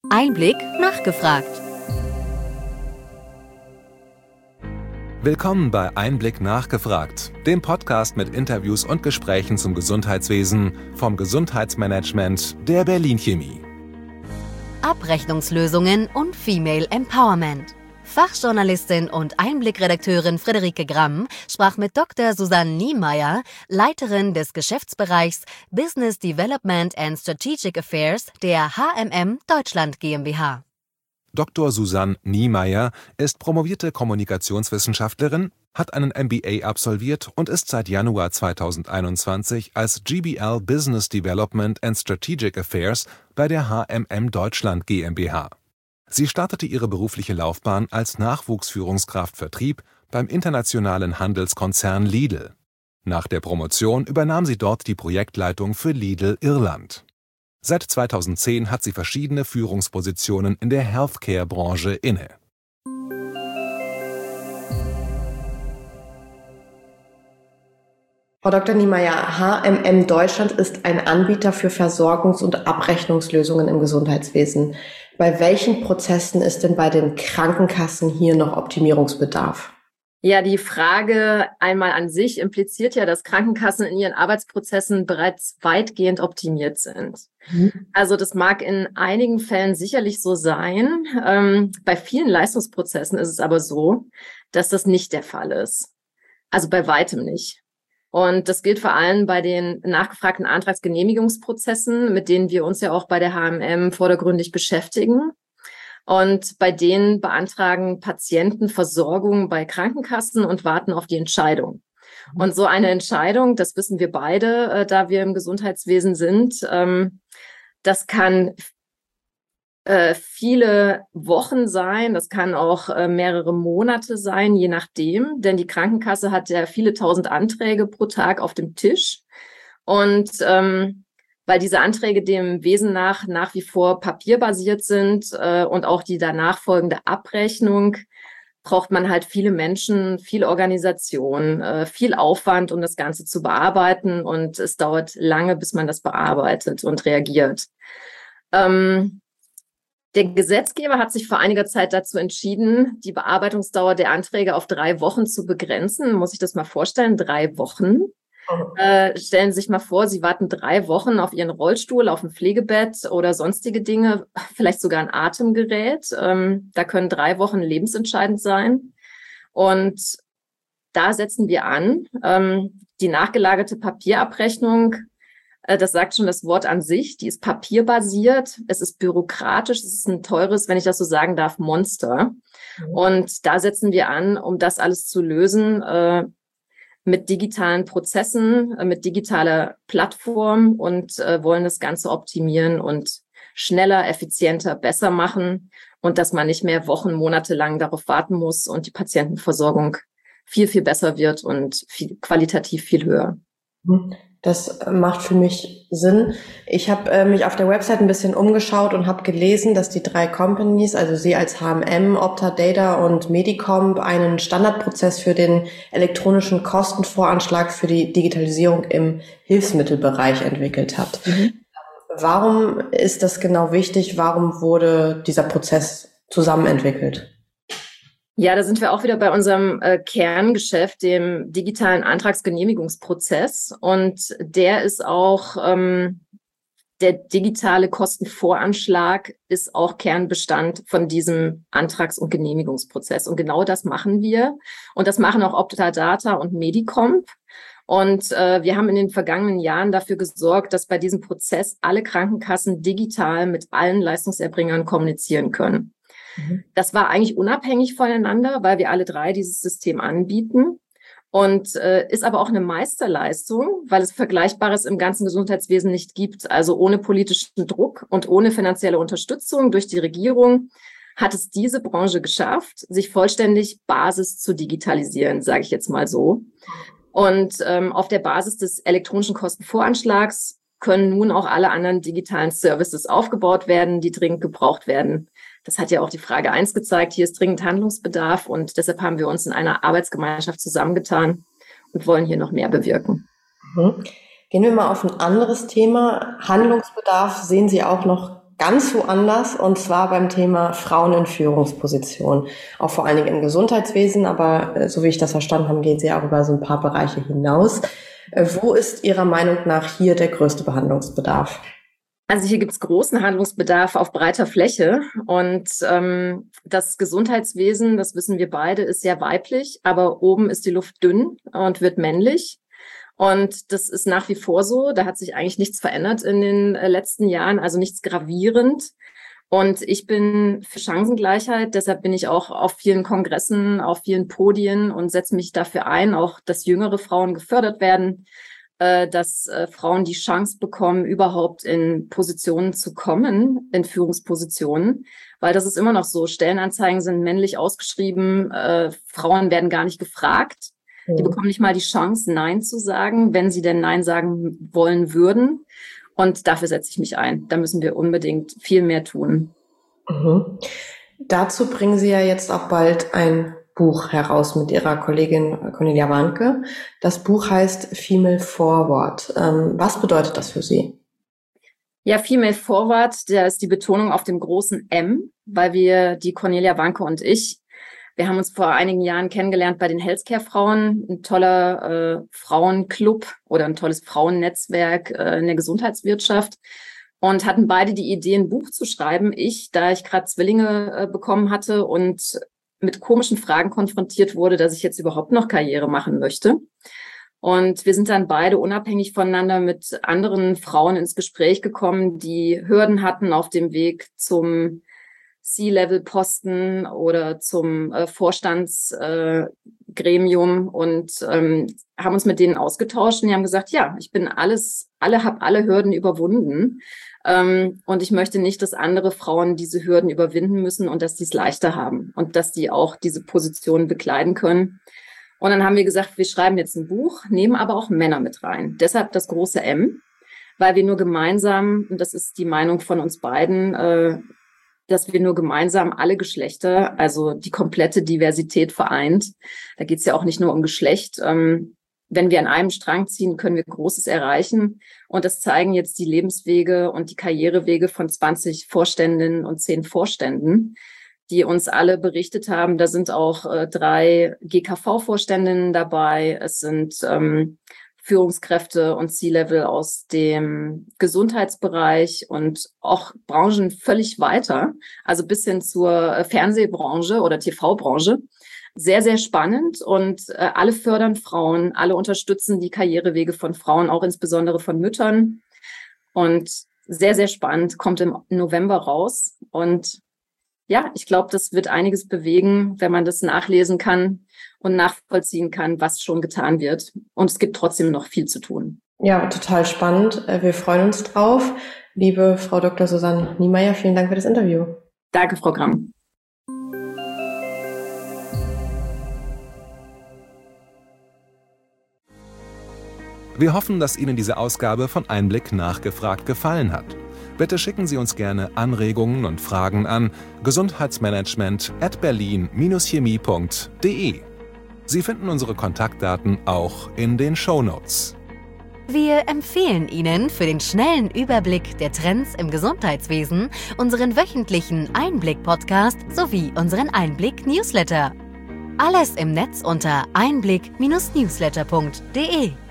Einblick nachgefragt. Willkommen bei Einblick nachgefragt, dem Podcast mit Interviews und Gesprächen zum Gesundheitswesen vom Gesundheitsmanagement der Berlin Chemie. Abrechnungslösungen und Female Empowerment. Fachjournalistin und Einblick-Redakteurin Friederike Gramm sprach mit Dr. Susanne Niemeyer, Leiterin des Geschäftsbereichs Business Development and Strategic Affairs der HMM Deutschland GmbH. Dr. Susanne Niemeyer ist promovierte Kommunikationswissenschaftlerin, hat einen MBA absolviert und ist seit Januar 2021 als GBL Business Development and Strategic Affairs bei der HMM Deutschland GmbH. Sie startete ihre berufliche Laufbahn als Nachwuchsführungskraft Vertrieb beim internationalen Handelskonzern Lidl. Nach der Promotion übernahm sie dort die Projektleitung für Lidl Irland. Seit 2010 hat sie verschiedene Führungspositionen in der Healthcare-Branche inne. Frau Dr. Niemeyer, HMM Deutschland ist ein Anbieter für Versorgungs- und Abrechnungslösungen im Gesundheitswesen. Bei welchen Prozessen ist denn bei den Krankenkassen hier noch Optimierungsbedarf? Ja, die Frage einmal an sich impliziert ja, dass Krankenkassen in ihren Arbeitsprozessen bereits weitgehend optimiert sind. Also das mag in einigen Fällen sicherlich so sein. Bei vielen Leistungsprozessen ist es aber so, dass das nicht der Fall ist. Also bei weitem nicht. Und das gilt vor allem bei den nachgefragten Antragsgenehmigungsprozessen, mit denen wir uns ja auch bei der HMM vordergründig beschäftigen. Und bei denen beantragen Patienten Versorgung bei Krankenkassen und warten auf die Entscheidung. Und so eine Entscheidung, das wissen wir beide, da wir im Gesundheitswesen sind, das kann viele Wochen sein, das kann auch mehrere Monate sein, je nachdem, denn die Krankenkasse hat ja viele tausend Anträge pro Tag auf dem Tisch und weil diese Anträge dem Wesen nach wie vor papierbasiert sind und auch die danach folgende Abrechnung, braucht man halt viele Menschen, viel Organisation, viel Aufwand, um das Ganze zu bearbeiten und es dauert lange, bis man das bearbeitet und reagiert. Der Gesetzgeber hat sich vor einiger Zeit dazu entschieden, die Bearbeitungsdauer der Anträge auf 3 Wochen zu begrenzen. Muss ich das mal vorstellen? 3 Wochen. Stellen Sie sich mal vor, Sie warten 3 Wochen auf Ihren Rollstuhl, auf ein Pflegebett oder sonstige Dinge, vielleicht sogar ein Atemgerät. Da können 3 Wochen lebensentscheidend sein. Und da setzen wir an. Die nachgelagerte Papierabrechnung, das sagt schon das Wort an sich, die ist papierbasiert, es ist bürokratisch, es ist ein teures, wenn ich das so sagen darf, Monster. Und da setzen wir an, um das alles zu lösen, mit digitalen Prozessen, mit digitaler Plattform und wollen das Ganze optimieren und schneller, effizienter, besser machen und dass man nicht mehr Wochen, Monate lang darauf warten muss und die Patientenversorgung viel, viel besser wird und qualitativ viel höher. Das macht für mich Sinn. Ich habe mich auf der Website ein bisschen umgeschaut und habe gelesen, dass die 3 Companies, also Sie als HMM, Optadata und Medicomp, einen Standardprozess für den elektronischen Kostenvoranschlag für die Digitalisierung im Hilfsmittelbereich entwickelt hat. Warum ist das genau wichtig? Warum wurde dieser Prozess zusammen entwickelt? Ja, da sind wir auch wieder bei unserem Kerngeschäft, dem digitalen Antragsgenehmigungsprozess. Und der ist auch, der digitale Kostenvoranschlag ist auch Kernbestand von diesem Antrags- und Genehmigungsprozess. Und genau das machen wir. Und das machen auch Optadata und Medicomp. Und wir haben in den vergangenen Jahren dafür gesorgt, dass bei diesem Prozess alle Krankenkassen digital mit allen Leistungserbringern kommunizieren können. Das war eigentlich unabhängig voneinander, weil wir alle 3 dieses System anbieten und ist aber auch eine Meisterleistung, weil es Vergleichbares im ganzen Gesundheitswesen nicht gibt. Also ohne politischen Druck und ohne finanzielle Unterstützung durch die Regierung hat es diese Branche geschafft, sich vollständig Basis zu digitalisieren, sage ich jetzt mal so. Und auf der Basis des elektronischen Kostenvoranschlags können nun auch alle anderen digitalen Services aufgebaut werden, die dringend gebraucht werden. Das hat ja auch die Frage 1 gezeigt. Hier ist dringend Handlungsbedarf und deshalb haben wir uns in einer Arbeitsgemeinschaft zusammengetan und wollen hier noch mehr bewirken. Gehen wir mal auf ein anderes Thema. Handlungsbedarf sehen Sie auch noch ganz woanders, und zwar beim Thema Frauen in Führungspositionen. Auch vor allen Dingen im Gesundheitswesen, aber so wie ich das verstanden habe, geht sie auch über so ein paar Bereiche hinaus. Wo ist Ihrer Meinung nach hier der größte Behandlungsbedarf? Also hier gibt es großen Handlungsbedarf auf breiter Fläche, und das Gesundheitswesen, das wissen wir beide, ist sehr weiblich, aber oben ist die Luft dünn und wird männlich. Und das ist nach wie vor so. Da hat sich eigentlich nichts verändert in den letzten Jahren, also nichts gravierend. Und ich bin für Chancengleichheit, deshalb bin ich auch auf vielen Kongressen, auf vielen Podien und setze mich dafür ein, auch dass jüngere Frauen gefördert werden, dass Frauen die Chance bekommen, überhaupt in Positionen zu kommen, in Führungspositionen. Weil das ist immer noch so, Stellenanzeigen sind männlich ausgeschrieben, Frauen werden gar nicht gefragt. Die bekommen nicht mal die Chance, Nein zu sagen, wenn sie denn Nein sagen wollen würden. Und dafür setze ich mich ein. Da müssen wir unbedingt viel mehr tun. Mhm. Dazu bringen Sie ja jetzt auch bald ein Buch heraus mit Ihrer Kollegin Cornelia Warnke. Das Buch heißt Female Forward. Was bedeutet das für Sie? Ja, Female Forward, da ist die Betonung auf dem großen M, weil wir, die Cornelia Warnke und ich, wir haben uns vor einigen Jahren kennengelernt bei den Healthcare-Frauen, ein toller Frauenclub oder ein tolles Frauennetzwerk in der Gesundheitswirtschaft, und hatten beide die Idee, ein Buch zu schreiben. Da ich gerade Zwillinge bekommen hatte und mit komischen Fragen konfrontiert wurde, dass ich jetzt überhaupt noch Karriere machen möchte. Und wir sind dann beide unabhängig voneinander mit anderen Frauen ins Gespräch gekommen, die Hürden hatten auf dem Weg zum C-Level-Posten oder zum Vorstandsgremium, und haben uns mit denen ausgetauscht, und die haben gesagt, ja, ich bin habe alle Hürden überwunden, und ich möchte nicht, dass andere Frauen diese Hürden überwinden müssen und dass die es leichter haben und dass die auch diese Positionen bekleiden können. Und dann haben wir gesagt, wir schreiben jetzt ein Buch, nehmen aber auch Männer mit rein. Deshalb das große M, weil wir nur gemeinsam, und das ist die Meinung von uns beiden, dass wir nur gemeinsam alle Geschlechter, also die komplette Diversität vereint. Da geht es ja auch nicht nur um Geschlecht. Wenn wir an einem Strang ziehen, können wir Großes erreichen. Und das zeigen jetzt die Lebenswege und die Karrierewege von 20 Vorständinnen und 10 Vorständen, die uns alle berichtet haben. Da sind auch 3 GKV-Vorständinnen dabei. Es sind Führungskräfte und C-Level aus dem Gesundheitsbereich und auch Branchen völlig weiter, also bis hin zur Fernsehbranche oder TV-Branche. Sehr, sehr spannend, und alle fördern Frauen, alle unterstützen die Karrierewege von Frauen, auch insbesondere von Müttern. Und sehr, sehr spannend, kommt im November raus. Und ja, ich glaube, das wird einiges bewegen, wenn man das nachlesen kann und nachvollziehen kann, was schon getan wird. Und es gibt trotzdem noch viel zu tun. Ja, total spannend. Wir freuen uns drauf. Liebe Frau Dr. Susanne Niemeyer, vielen Dank für das Interview. Danke, Frau Gramm. Wir hoffen, dass Ihnen diese Ausgabe von Einblick nachgefragt gefallen hat. Bitte schicken Sie uns gerne Anregungen und Fragen an gesundheitsmanagement@berlin-chemie.de. Sie finden unsere Kontaktdaten auch in den Shownotes. Wir empfehlen Ihnen für den schnellen Überblick der Trends im Gesundheitswesen unseren wöchentlichen Einblick-Podcast sowie unseren Einblick-Newsletter. Alles im Netz unter einblick-newsletter.de.